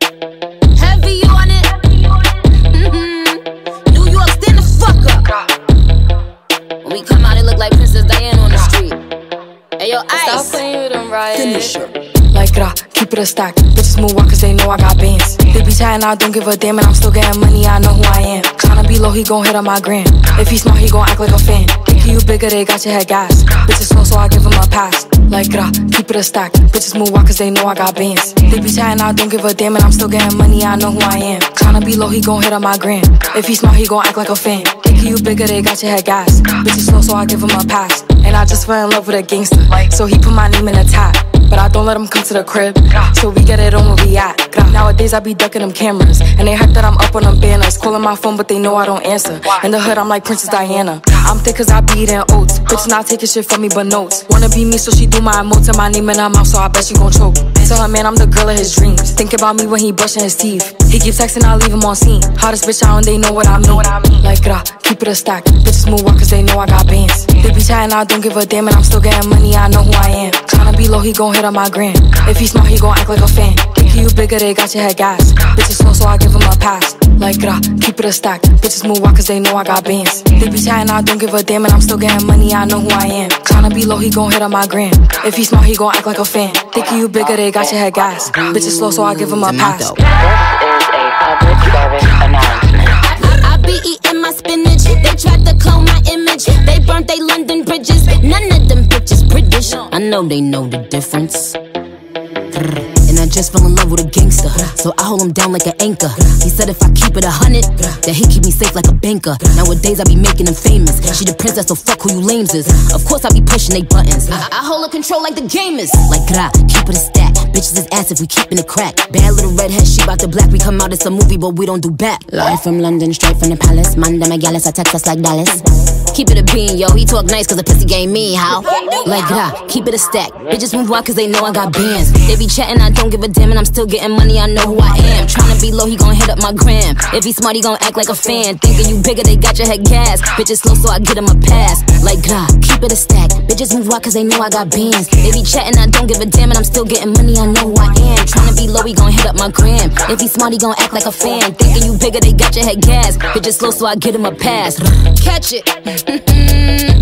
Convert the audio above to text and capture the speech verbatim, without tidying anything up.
Heavy on it. Mm-hmm. New York, stand the fuck up. When we come out, it look like Princess Diana on the street. Hey, yo, Ice. Stop playing with them, right? Finish her. Like gra, keep it a stack. Bitches move on cause they know I got bands. They be chatting, I don't give a damn, and I'm still getting money, I know who I am. Tryna be low, he gon' hit on my gram. If he smart, he gon' act like a fan. Think you bigger, they got your head gas. Bitches slow, so I give him a pass. Like gra, keep it a stack. Bitches move on cause they know I got bands. They be chatting, I don't give a damn, and I'm still getting money, I know who I am. Tryna be low, he gon' hit on my gram. If he smart, he gon' act like a fan. Think you bigger, they got your head gas. Bitches slow, so I give him a pass. And I just fell in love with a gangster, so he put my name in a tag. But I don't let him come to the crib, so we get it on where we at. Nowadays I be ducking them cameras, and they hype that I'm up on them banners. Calling my phone but they know I don't answer. In the hood I'm like Princess Diana. I'm thick cause I be eating oats. Bitch not taking shit from me but notes. Wanna be me so she do my emotes and my name in her mouth, so I bet she gon' choke. Tell her man I'm the girl of his dreams. Think about me when he brushing his teeth. He keep texting, I leave him on scene. Hottest bitch out and they know what I mean. Like gra, keep it a stack. Bitches move on cause they know I got bands. They be chatting, I don't give a damn, and I'm still getting money, I know who I am. Tryna be low, he gon' hit on my gram. If he smart, he gon' act like a fan. Think you bigger, they got your head gas. Bitches slow, so I give him a pass. Like gra, keep it a stack. Bitches move on cause they know I got bands. They be chatting, I don't give a damn, and I'm still getting money, I know who I am. Tryna be low, he gon' hit on my gram. If he smart, he gon' act like a fan. Think you bigger, they got your head gas. Bitches slow, so I give him a pass. This is a public service announcement. I be eating my spinach. They tried to clone my image. They burnt they London bridges. None of them bitches British. I know they know the difference. And I just fell in love with a gangster, so I hold him down like an anchor. He said if I keep it a hundred, that he keep me safe like a banker. Nowadays I be making him famous. She the princess, so fuck who you lames is. Of course I be pushing they buttons. I, I hold a control like the gamers. Like gra, keep it a stack. Bitches is ass if we keepin' it crack. Bad little redhead, she bout the black. We come out, it's a movie, but we don't do back. Live from London, straight from the palace. Manda my gallus, I text us like Dallas. Keep it a bean, yo, he talk nice cause the pussy game me, how? Like gra, keep it a stack. Bitches move on cause they know I got bands. They be chatting, I don't give a damn, and I'm still getting money, I know who I am. Tryna be low, he gon' hit up my gram. If he smart, he gon' act like a fan. Thinking you bigger, they got your head gas. Bitches slow, so I get him a pass. Like gra, keep it a stack. Bitches move on cause they know I got bands. They be chatting, I don't give a damn, and I'm still getting money, I know who I am. Tryna be low, he gon' hit up my gram. If he smart, he gon' act like a fan. Thinking you bigger, they got your head gas. Bitches slow, so I get him a pass. Catch it.